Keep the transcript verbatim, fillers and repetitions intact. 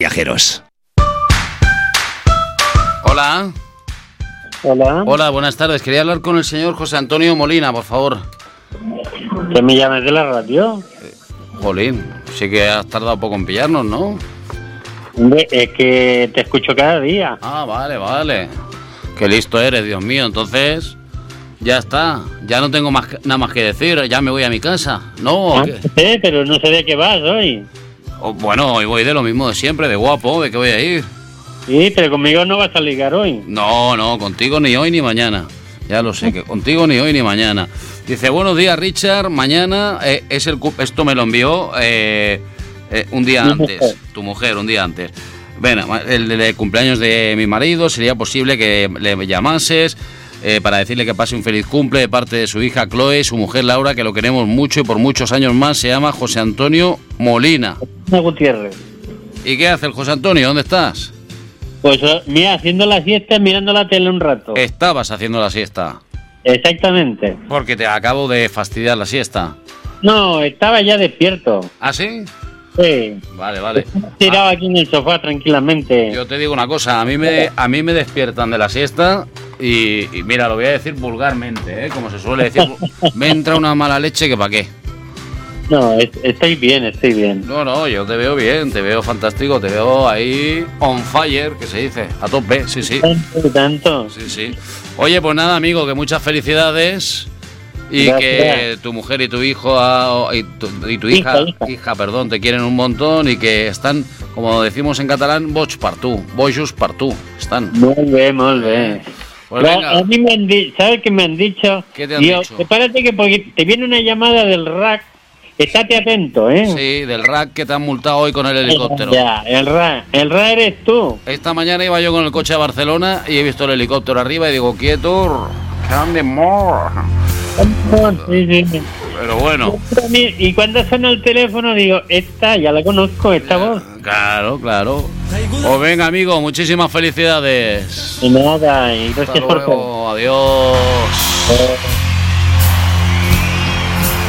Viajeros. Hola. Hola. Hola, buenas tardes. Quería hablar con el señor José Antonio Molina, por favor. ¿Que me llames de la radio? Eh, Jolín, sí que has tardado poco en pillarnos, ¿no? Hombre, es que te escucho cada día. Ah, vale, vale. Qué listo eres, Dios mío. Entonces, ya está. Ya no tengo más, nada más que decir. Ya me voy a mi casa. No, Ah, ¿qué? sí, pero no sé de qué vas hoy. Oh, bueno, hoy voy de lo mismo de siempre, de guapo. ¿De qué voy a ir? Sí, pero conmigo no vas a ligar hoy. No, no, contigo ni hoy ni mañana. Ya lo sé, que contigo ni hoy ni mañana. Dice, buenos días, Richard. Mañana eh, es el cu- esto me lo envió eh, eh, un día Mi antes. mujer. Tu mujer, un día antes. Bueno, el, el cumpleaños de mi marido. Sería posible que le llamases eh, para decirle que pase un feliz cumple de parte de su hija Chloe, su mujer Laura, que lo queremos mucho y por muchos años más. Se llama José Antonio Molina. Ana Gutiérrez. ¿Y qué hace el José Antonio? ¿Dónde estás? Pues eh, mira, haciendo la siesta, mirando la tele un rato. Estabas haciendo la siesta. Exactamente. Porque te acabo de fastidiar la siesta. No, estaba ya despierto. ¿Ah, sí? Sí. Vale, vale. Tirado aquí en el sofá tranquilamente. Yo te digo una cosa, a mí me, a mí me despiertan de la siesta y, y mira, lo voy a decir vulgarmente, ¿eh? Como se suele decir, me entra una mala leche que pa' qué. No, es- estoy bien, estoy bien. No, no, yo te veo bien, te veo fantástico, te veo ahí on fire, que se dice, a tope, sí, sí, Tanto, tanto. sí, sí. Oye, pues nada, amigo, que muchas felicidades y Gracias. que tu mujer y tu hijo ah, y tu, y tu hija, Hija, hija. hija, perdón, te quieren un montón y que están, como decimos en catalán, boig per tu, bojos per tu, están. Muy bien, muy bien. Pues Pero venga. a mí me han dicho, ¿sabes qué me han dicho? ¿Qué te han Digo, dicho? prepárate que porque te viene una llamada del rack, estate atento, ¿eh? Sí, del rack que te han multado hoy con el helicóptero. Ya, el rack, el rack eres tú. Esta mañana iba yo con el coche a Barcelona y he visto el helicóptero arriba y digo, quieto, grande more. Sí, sí. Pero bueno, Y cuando suena el teléfono digo, esta, ya la conozco, esta voz. claro, claro. Pues venga, amigo, muchísimas felicidades. Y nada, y Hasta gracias por todo. luego, adiós. Eh,